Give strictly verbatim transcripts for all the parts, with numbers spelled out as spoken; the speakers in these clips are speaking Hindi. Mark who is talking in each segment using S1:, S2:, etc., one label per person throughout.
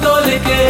S1: तोल के,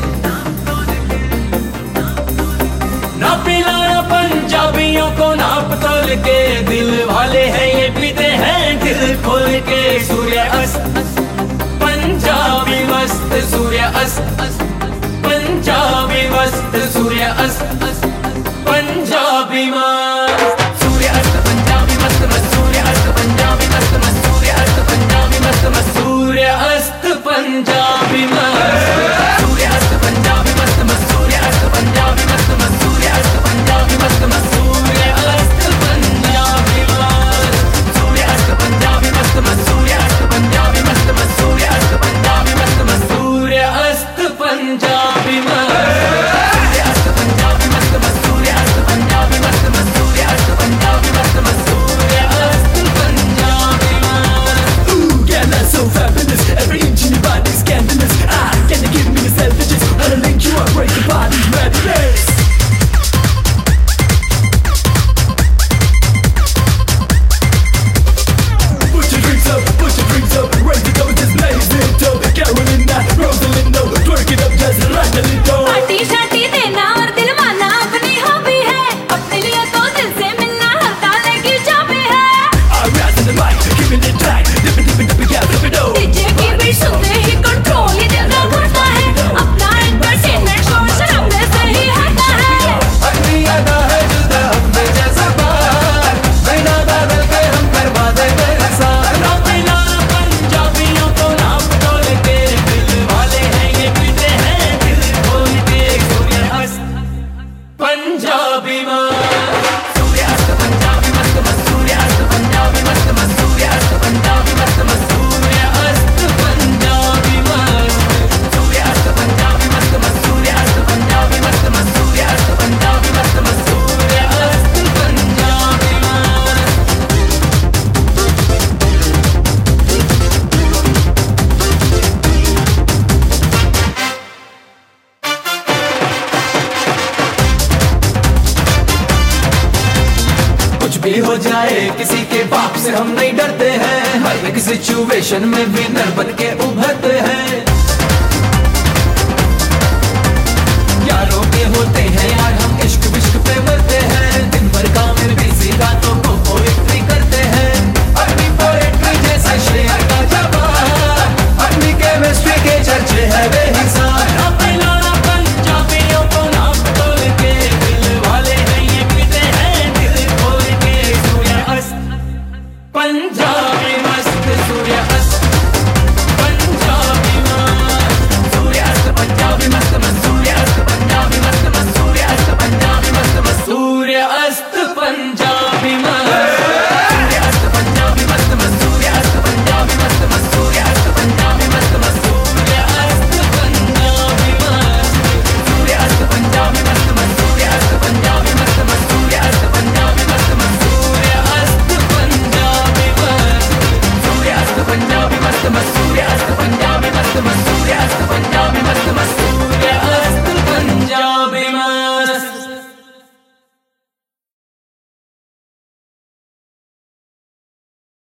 S1: ना पिलाया पंजाबियों को नाप तोल के। दिल वाले हैं ये पीते हैं दिल खोल के। सूर्य अस्त पंजाबी मस्त, सूर्य अस्त पंजाबी मस्त, सूर्य अस्त पंजाबी मस्त, सूर्य अस्त पंजाबी मस्त मस्त, सूर्य अस्त पंजाबी मस्त मस्त, सूर्य अस्त पंजाबी मस्त मस्त, सूर्य अस्त पंजाबी मस्त, सूर्य अस्त पंजाबी मस्त मस्त, सूर्य अस्त पंजाबी मस्त मस्त, सूर्य अस्त पंजाबी मस्त मस्त, सूर्य अस्त पंजाबी मस्त, सूर्य अस्त पंजाबी मस्त मस्त, सूर्य अस्त पंजाबी मस्त मस्त, सूर्य अस्त पंजाबी मस्त मस्त, सूर्य अस्त पंजाबी मस्त, सूर्य अस्त पंजाबी मस्त मस्त, सूर्य अस्त पंजाबी मस्त मस्त, सूर्य अस्त पंजाबी मस्त मस्त, सूर्य अस्त पंजाबी मस्त।
S2: Ooh, yeah, that's so fabulous. Every inch in your body's scandalous. Ah, can you give me the self-digits? How to link you up, break your body's madness. Put your drinks up, put your drinks up, raise it up, just blaze it up. Carolina, Rosalinda, twerk it up, just like a little.
S3: Party शार्टी देना और दिल माना अपनी हॉबी है, अपने लिए तो दिल से मिलना हर ताले की चाबी है।
S2: I rise in the mic, giving it tight, dip it, dip it, dip it, yeah, dip it, oh.
S3: DJ की बीट सुनते ही कंट्रोल ये दिल का बढ़ता है, अपना एंटरटेनमेंट शोर शराबे से ही आता है।
S1: अपनी अदा है जुदा हमसे जैसा बार, बिना बदल के हम करवा दे मेरे साथ। ना पिलाना पंजाबियों को नाप तोल के, दिल वाले हैं ये पीते हैं दिल खोल के। सूर्य अस्त पंजाबी मस्त, सूर्य अस्त पंजाबी मस्त मस्त, सूर्य अस्त पंजाबी मस्त मस्त, सूर्य अस्त पंजाबी मस्त मस्त, सूर्य अस्त पंजाबी मस्त, सूर्य अस्त पंजाबी मस्त मस्त, सूर्य अस्त पंजाबी मस्त मस्त, सूर्य अस्त पंजाबी मस्त मस्त, सूर्य अस्त पंजाबी मस्त। कुछ भी हो जाए किसी के बाप से हम नहीं डरते हैं, हर एक सिचुएशन में विनर बन के उभरते हैं। यारों के होते हैं यार हम इश्क विश्क पे मरते हैं, दिन भर काम में बिजी रातों को पोएट्री करते हैं। अपनी पोएट्री जैसा शेर का जवाब, अपनी केमिस्ट्री के चर्चे है बेहिसाब। ना पिलाना पंजाबियों को नाप तोल के, दिल वाले हैं ये पीते हैं दिल खोल के। सूर्य अस्त पंजाबी मस्त, सूर्य अस्त पंजाबी मस्त, सूर्य अस्त पंजाबी मस्त मस्त, सूर्य अस्त पंजाबी मस्त मस्त, सूर्य अस्त पंजाबी मस्त मस्त, सूर्य अस्त पंजाबी मस्त, सूर्य अस्त पंजाबी मस्त मस्त, सूर्य अस्त पंजाबी मस्त मस्त, सूर्य अस्त पंजाबी मस्त मस्त, सूर्य अस्त पंजाबी मस्त, सूर्य अस्त पंजाबी मस्त मस्त, सूर्य अस्त पंजाबी मस्त मस्त, सूर्य अस्त पंजाबी मस्त मस्त, सूर्य अस्त पंजाबी मस्त, सूर्य अस्त पंजाबी मस्त मस्त, सूर्य अस्त पंजाबी मस्त मस्त, सूर्य अस्त पंजाबी मस्त।